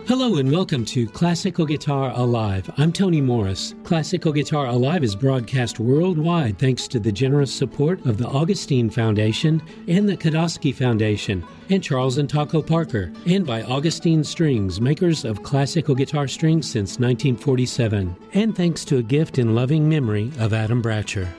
Hello and welcome to Classical Guitar Alive. I'm Tony Morris. Classical Guitar Alive is broadcast worldwide thanks to the generous support of the Augustine Foundation and the Kodosky Foundation and Charles and Taco Parker, and by Augustine Strings, makers of classical guitar strings since 1947, and thanks to a gift in loving memory of Adam Bratcher.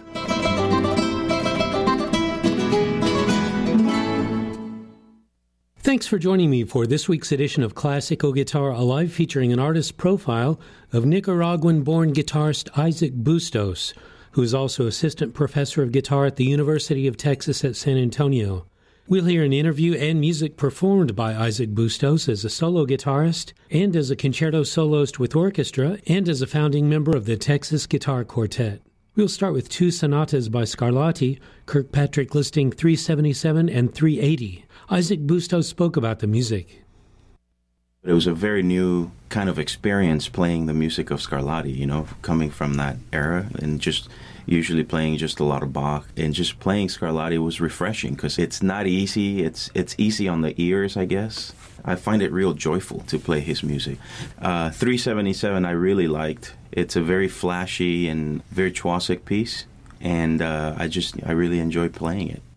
Thanks for joining me for this week's edition of Classical Guitar Alive, featuring an artist profile of Nicaraguan-born guitarist Isaac Bustos, who is also assistant professor of guitar at the University of Texas at San Antonio. We'll hear an interview and music performed by Isaac Bustos as a solo guitarist and as a concerto soloist with orchestra and as a founding member of the Texas Guitar Quartet. We'll start with two sonatas by Scarlatti, Kirkpatrick listing 377 and 380. Isaac Bustos spoke about the music. It was a very new kind of experience playing the music of Scarlatti, coming from that era and just usually playing just a lot of Bach. And just playing Scarlatti was refreshing because it's not easy. It's easy on the ears, I guess. I find it real joyful to play his music. 377 I really liked. It's a very flashy and virtuosic piece, and I really enjoy playing it.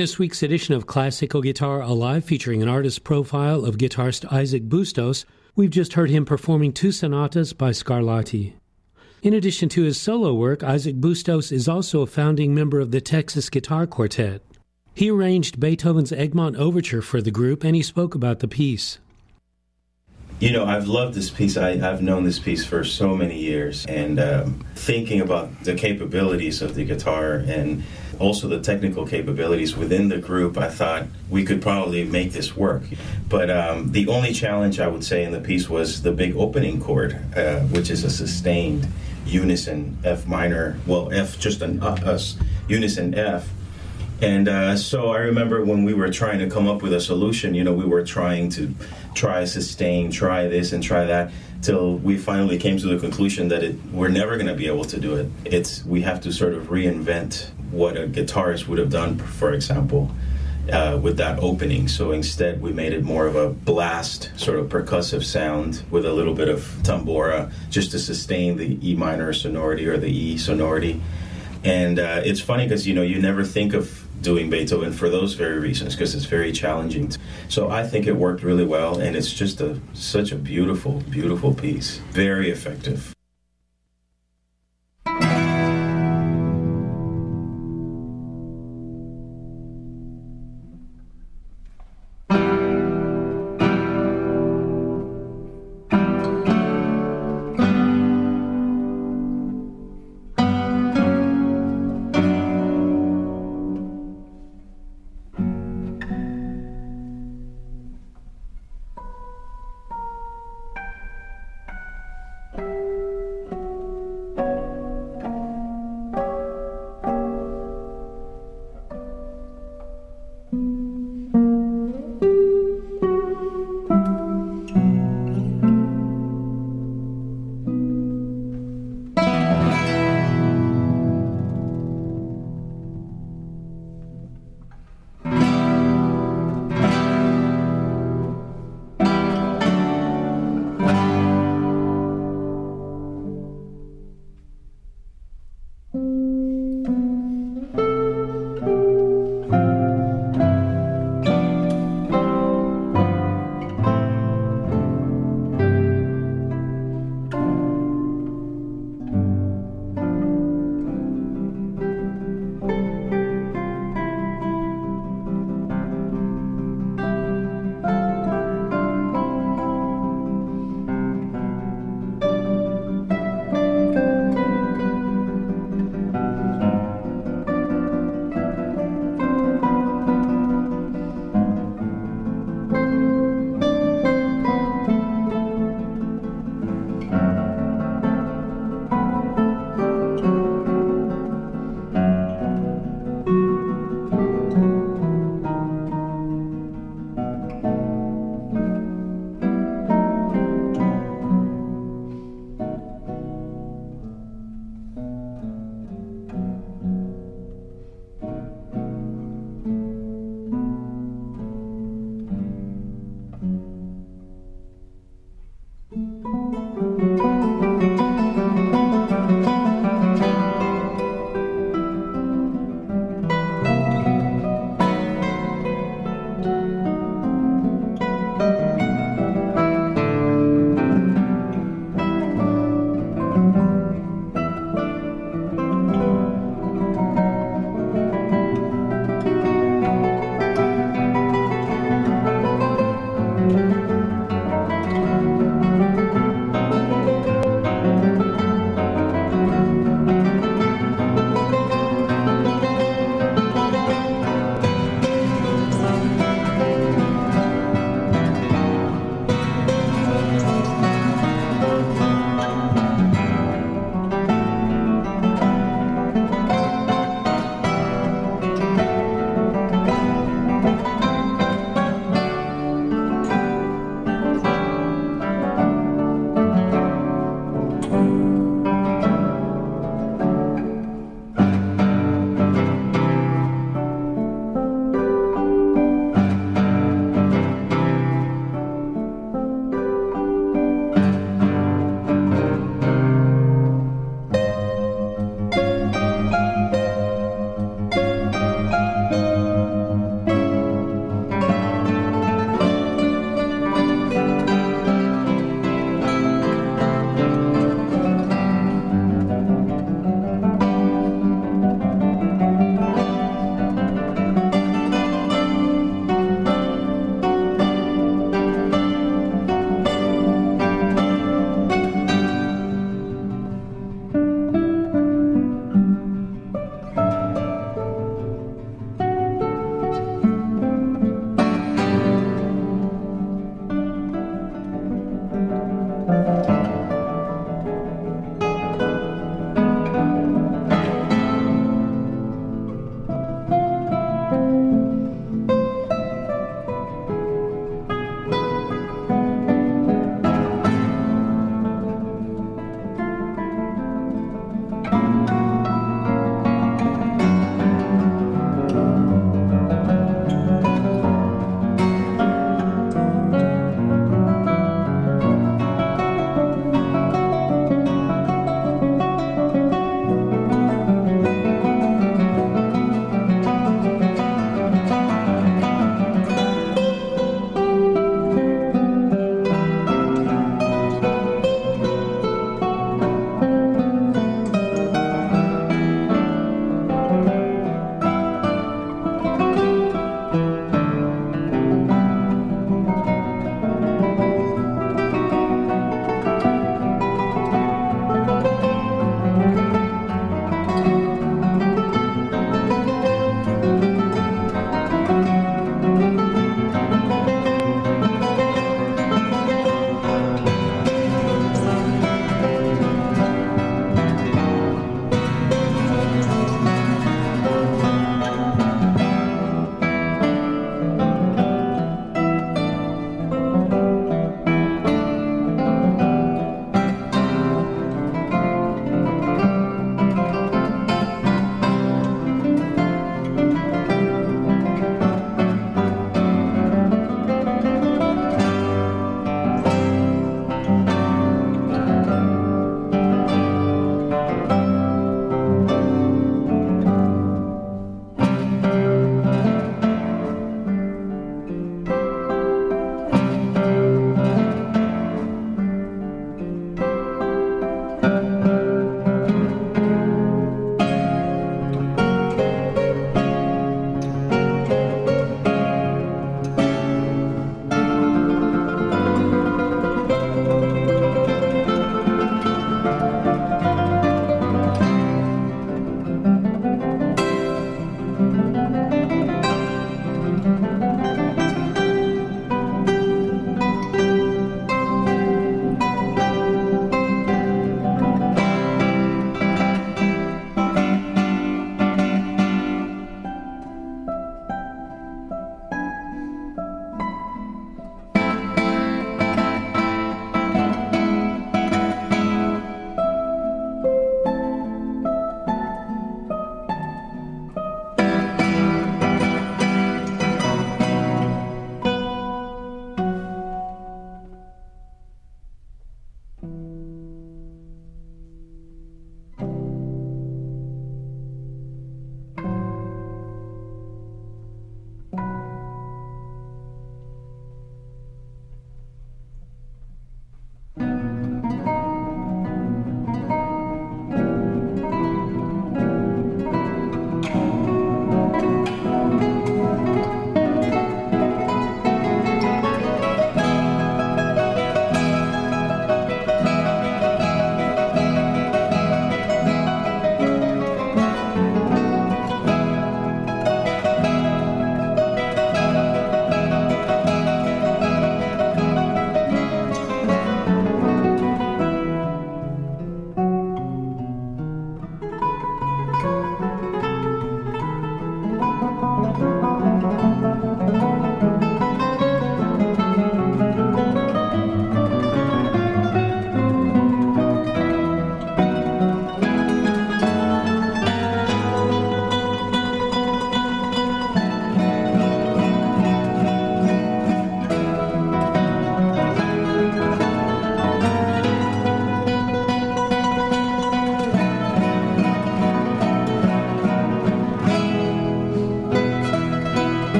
this week's edition of Classical Guitar Alive, featuring an artist profile of guitarist Isaac Bustos, we've just heard him performing two sonatas by Scarlatti. In addition to his solo work, Isaac Bustos is also a founding member of the Texas Guitar Quartet. He arranged Beethoven's Egmont Overture for the group, and he spoke about the piece. You know, I've loved this piece. I've known this piece for so many years, and thinking about the capabilities of the guitar and also the technical capabilities within the group, I thought we could probably make this work. But the only challenge I would say in the piece was the big opening chord, which is a sustained unison F minor, well, F, just an unison F. And so I remember when we were trying to come up with a solution, you know, we were trying to try sustain, try this and try that, till we finally came to the conclusion that we're never going to be able to do it. We have to sort of reinvent what a guitarist would have done, for example, with that opening. So instead we made it more of a blast, sort of percussive sound with a little bit of tambora, just to sustain the E minor sonority or the E sonority. And it's funny because, you know, you never think of doing Beethoven for those very reasons, because it's very challenging. So I think it worked really well, and it's just such a beautiful, beautiful piece. Very effective.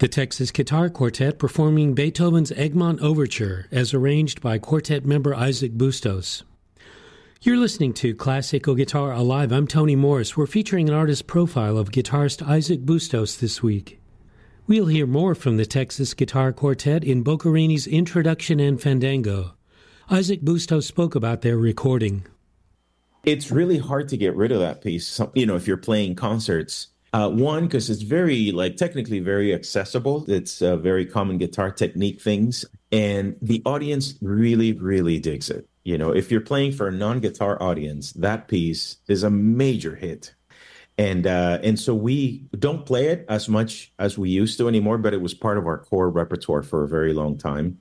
The Texas Guitar Quartet performing Beethoven's Egmont Overture as arranged by quartet member Isaac Bustos. You're listening to Classical Guitar Alive. I'm Tony Morris. We're featuring an artist profile of guitarist Isaac Bustos this week. We'll hear more from the Texas Guitar Quartet in Boccherini's Introduction and Fandango. Isaac Bustos spoke about their recording. It's really hard to get rid of that piece, if you're playing concerts. One, because it's very, technically very accessible. It's very common guitar technique things. And the audience really, really digs it. If you're playing for a non-guitar audience, that piece is a major hit. And so we don't play it as much as we used to anymore, but it was part of our core repertoire for a very long time.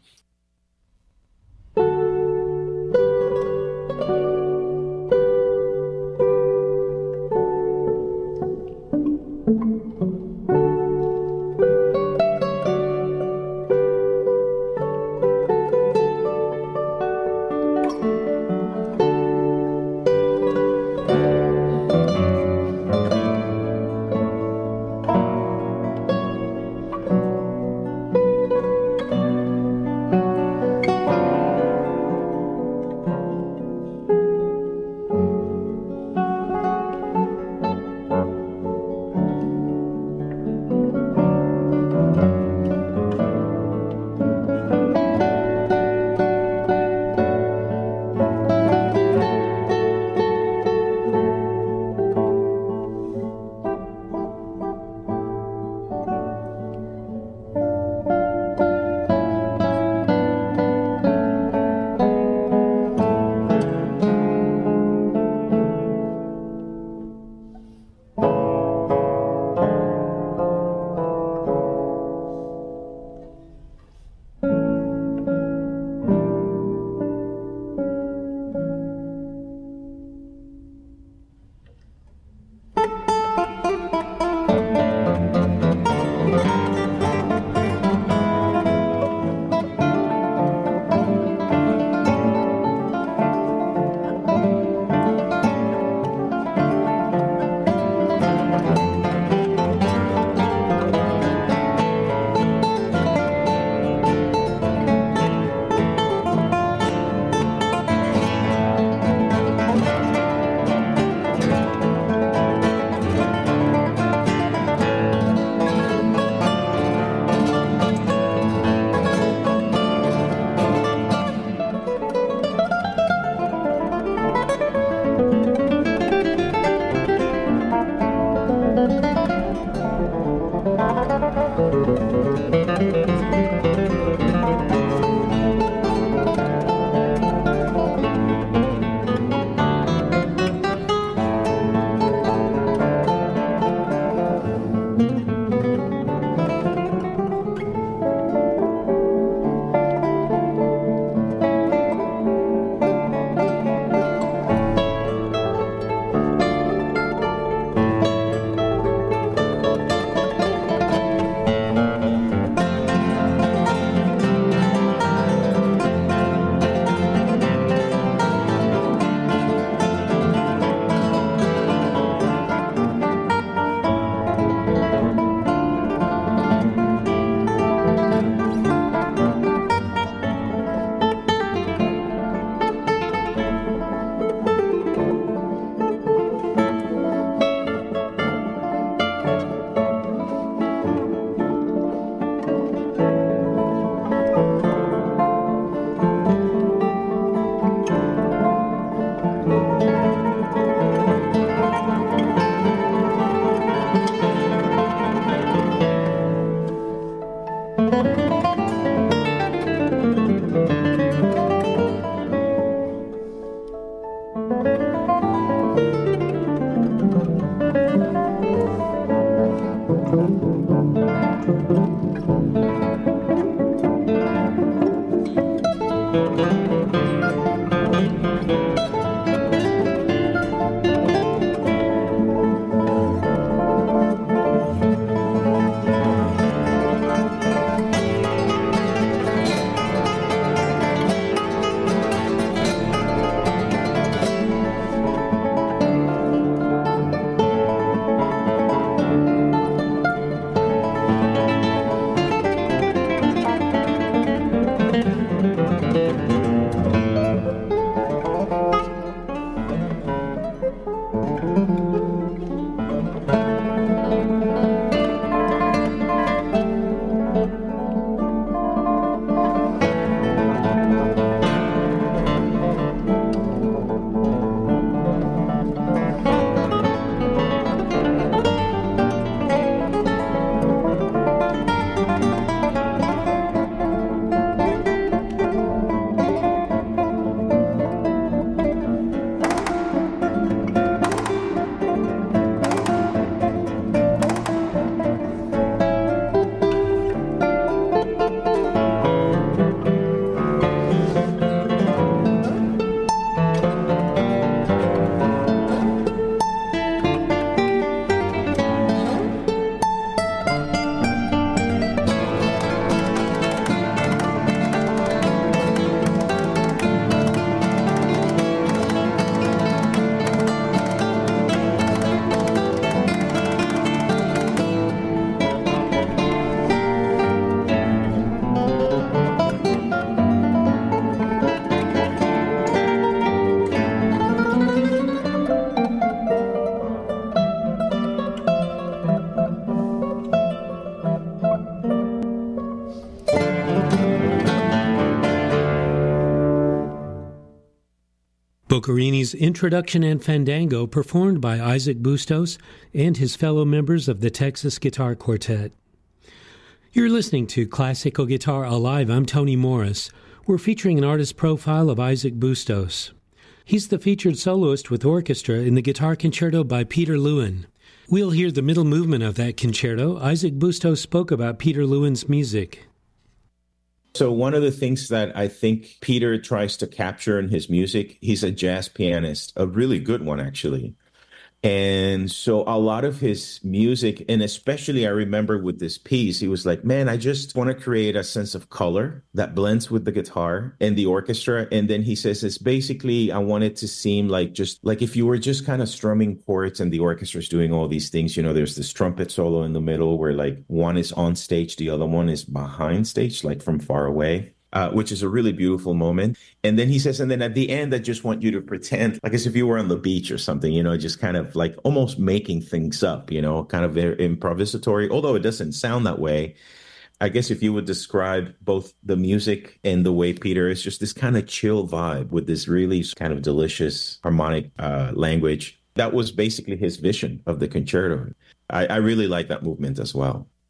Boccherini's Introduction and Fandango, performed by Isaac Bustos and his fellow members of the Texas Guitar Quartet. You're listening to Classical Guitar Alive. I'm Tony Morris. We're featuring an artist profile of Isaac Bustos. He's the featured soloist with orchestra in the Guitar Concerto by Peter Lewin. We'll hear the middle movement of that concerto. Isaac Bustos spoke about Peter Lewin's music. So one of the things that I think Peter tries to capture in his music, he's a jazz pianist, a really good one, actually. And so a lot of his music, and especially I remember with this piece, he was like, man, I just want to create a sense of color that blends with the guitar and the orchestra. And then he says, it's basically, I want it to seem like just like if you were just kind of strumming chords and the orchestra's doing all these things, you know, there's this trumpet solo in the middle where like one is on stage, the other one is behind stage, like from far away. Which is a really beautiful moment. And then he says, and then at the end, I just want you to pretend like as if you were on the beach or something, you know, just kind of like almost making things up, you know, kind of improvisatory, although it doesn't sound that way. I guess if you would describe both the music and the way Peter is, just this kind of chill vibe with this really kind of delicious harmonic language. That was basically his vision of the concerto. I really like that movement as well.